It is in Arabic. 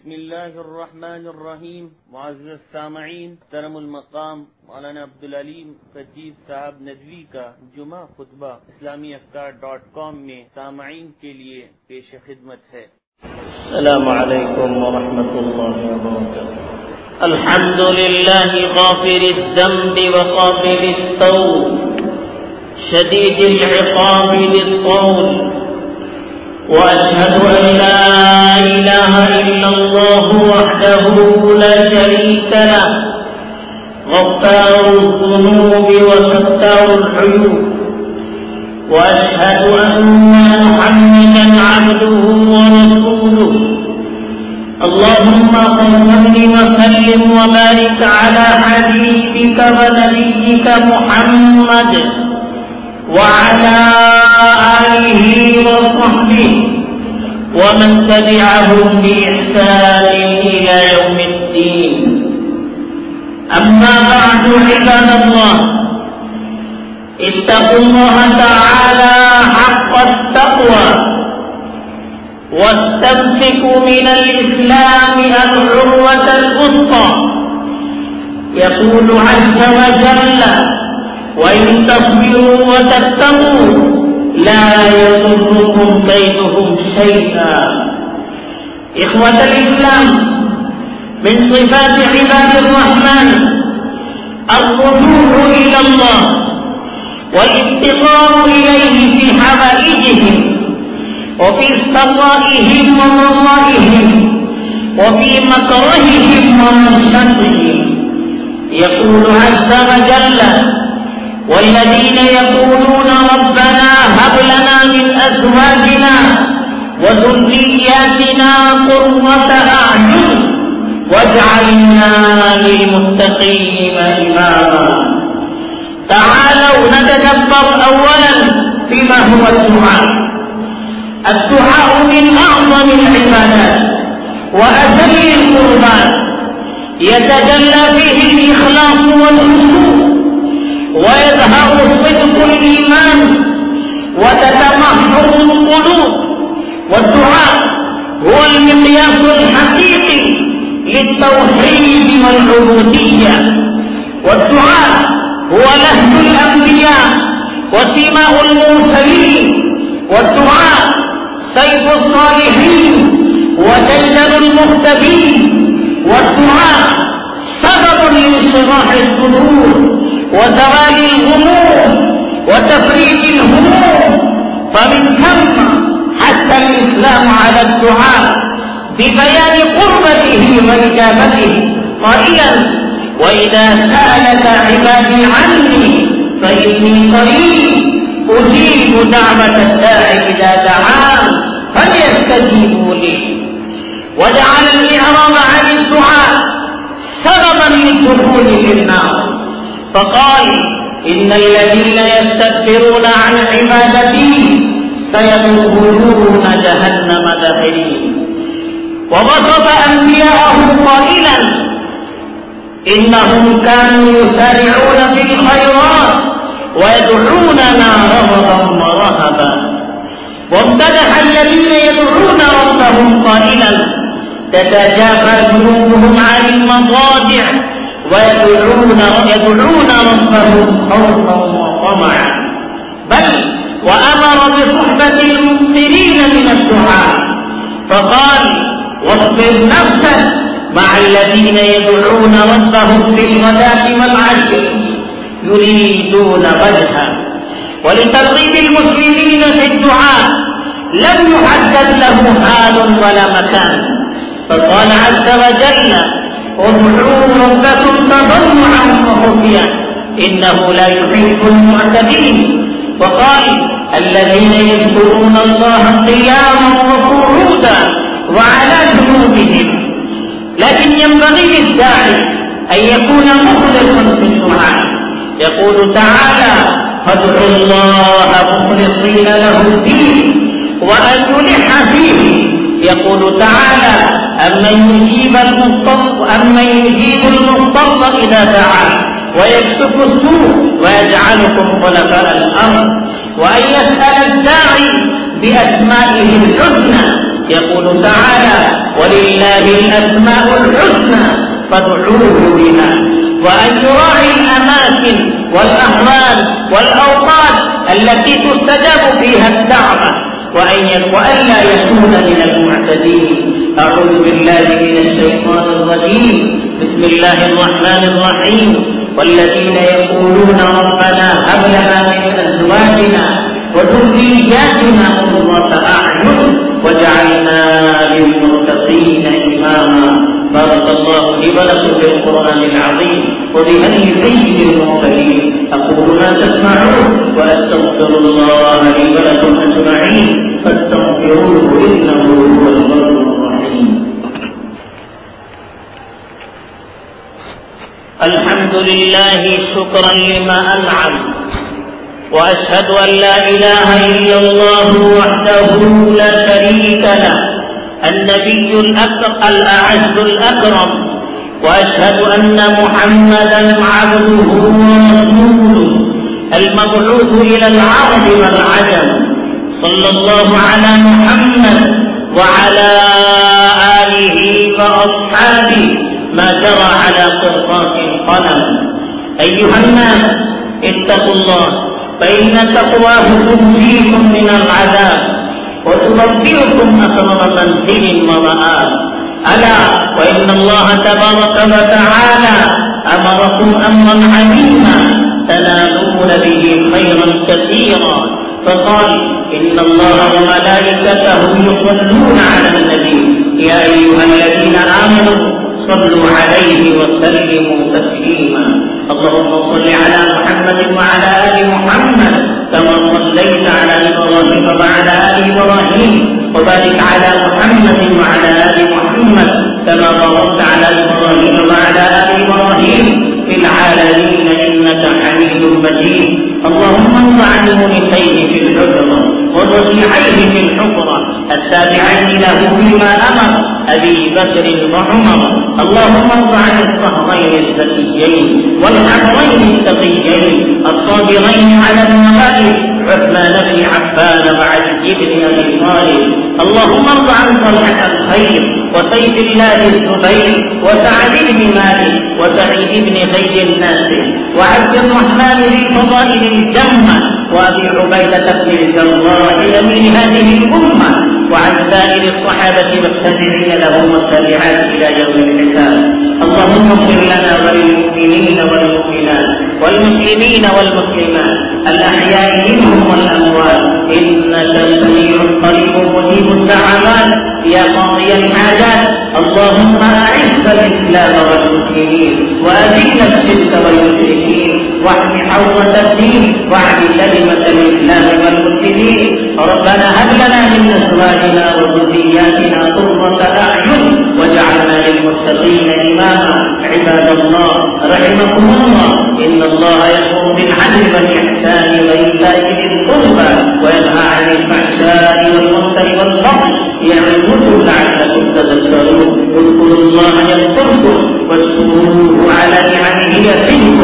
بسم الله الرحمن الرحیم. معزز سامعین، محترم المقام مولانا عبدالعلیم خطیب صاحب ندوی کا جمعہ خطبہ اسلامیافکار.com میں سامعین کے لیے پیش خدمت ہے. السلام علیکم ورحمۃ اللہ وبرکاتہ. الحمد للہ غافر الذنب وقابل التوب شدید العقاب للطول، وأشهد أن لا إله إلا الله وحده لا شريك له غفار الذنوب وستار العيوب، وأشهد أن محمدا عبده ورسوله. اللهم صل وسلم وبارك على حبيبك ونبيك محمد وعلى آله وصحبه ومن تبعهم بإحسان إلى يوم الدين. أما بعد، عباد الله، اتقوا الله تعالى حق التقوى واستمسكوا من الإسلام العروة الوثقى. يقول عز وجل: وإن تصبروا وتتقوا لا يضركم كيدهم شيئا. إخوة الإسلام، من صفات عباد الرحمن الرجوع إلى الله والافتقار إليه في حوائجهم وفي سرائهم وضرائهم وفي مكرههم ومنشطهم. يقول عز وجل: والذين يقولون ربنا هب لنا من أزواجنا وذرياتنا قرة أعين واجعلنا للمتقين إماما. تعالوا نتدبر أولا فيما هو الدعاء. الدعاء من أعظم العبادات وأجل القربات، يتجلى فيه الإخلاص والخشوع، ويظهر صدق الإيمان وتتمحض القلوب. والدعاء هو المقياس الحقيقي للتوحيد والعبودية. والدعاء هو لهج الأنبياء وسماء المرسلين. والدعاء سيف الصالحين ودلدل المهتدين. والدعاء سبب لانشراح الصدور وزوال الغموم وتفريج الهموم. فمن ثم حث الإسلام على الدعاء ببيان قربته وإجابته قائلا: وإذا سألك عبادي عني فإني قريب أجيب دعوة الداع إذا دعان فليستجيبوا لي. وجعل الإعراض عن الدعاء سببا للدخول في النار، فقال: إن الذين يستكبرون عن عبادتي سيدخلون جهنم داخلين. ووصف أنبياءه قائلا: إنهم كانوا يسارعون في الخيرات ويدعوننا رغبا ورهبا. وامتدح الذين يدعون ربهم قائلا: تتجافى جنوبهم عن المضاجع ويدعون ربهم خوفا وطمعا. بل وأمر بصحبة المكثرين من الدعاء، فقال: واصبر نفسك مع الذين يدعون ربهم بالغداة والعشي يريدون وجهه. ولترغيب المسلمين في الدعاء لم يحدد له حال ولا مكان، فقال عز وجل: ادعوا ربكم تضرعا وخفيا إنه لا يحب المعتدين. وقال: الذين يذكرون الله قياما وقعودا وعلى جنوبهم. لكن ينبغي للداعي أن يكون مخلصا في الدعاء. يقول تعالى: فادعوا الله مخلصين له الدين وأن يلح فيه. يقول تعالى: أمن يجيب المضطر إذا دعاه ويكشف السوء ويجعلكم خلفاء الأرض. وأن يسأل الداعي بأسمائه الحسنى يقول تعالى: ولله الأسماء الحسنى فادعوه بها. وأن يراعي الأماكن والأهوال والأوقات التي تستجاب فيها الدعوة، وألا يكون من المعتدين. أعوذ بالله من الشيطان الرجيم. بسم الله الرحمن الرحيم. والذين يقولون ربنا هب لنا من أزواجنا وذرياتنا قرة أعين واجعلنا للمتقين إماما. بارك الله لي ولكم في القرآن العظيم وبهدي سيد المرسلين. أقول ما تسمعون وأستغفر الله لي ولكم أجمعين فاستغفروه إنه هو الغفور الرحيم. الحمد لله شكرا لما أنعم، وأشهد أن لا إله إلا الله وحده لا شريك له النبي الأعز الأكرم، وأشهد أن محمدا عبده ورسوله المبعوث إلى العرب والعجم. صلى الله على محمد وعلى آله وأصحابه ما جرى على قرطاس القلم. أيها الناس اتقوا الله، فإن تقواه تنجيكم من العذاب وتبدلكم أكرم منزل ومآب. ألا وإن الله تبارك وتعالى أمركم أمرا عظيما تنالون به خيرا كثيرا، فقال: إن الله وملائكته يصلون على النبي يا أيها الذين آمنوا صلوا عليه وسلموا تسليما. اللهم صل على محمد وعلى آل محمد كما صليت على إبراهيم وعلى آل إبراهيم، وبارك على محمد وعلى آل محمد كما باركت على إبراهيم وعلى آل إبراهيم في العالمين إنك حميد مجيد. اللهم ارض عن مونسيه في الحجرة وضريعيه في الحفرة التابعين له فيما أمر أبي بكر وعمر. اللهم ارض عن الصهرين الزكيين والحبرين التقيين الصابرين على النوائب عثمان بن عفان وعلي بن أبي طالب. اللهم ارض عن طلحة الخير وسيف الله الزبير وسعد بن مالك وسعيد بن زيد الناصر وعبد الرحمن ذي فضائل الجنة وأبي عبيدة بن الجراح أمين هذه الأمة، وعن سائر الصحابة والتابعين لهم والتابعات إلى يوم الحساب. اللهم اغفر لنا وللمؤمنين والمؤمنات والمسلمين والمسلمات الأحياء منهم والأموات إنك سميع قريب مجيب الدعوات يا قاضي الحاجات. اللهم أعز الإسلام والمسلمين وأذل الشرك والمشركين واحم حوزة الدين واعد كلمة الإسلام والمسلمين. ربنا هب لنا من أزواجنا وذرياتنا قرة أعين واجعلنا للمتقين إماما. عباد الله رحمكم الله، إن الله يأمر بالعدل والإحسان وإيتاء ذي القربى وينهى عن الفحشاء والمنكر والبغي يعظكم لعلكم تذكرون. اذكروا الله يذكركم واشكروه على نعمه يزدكم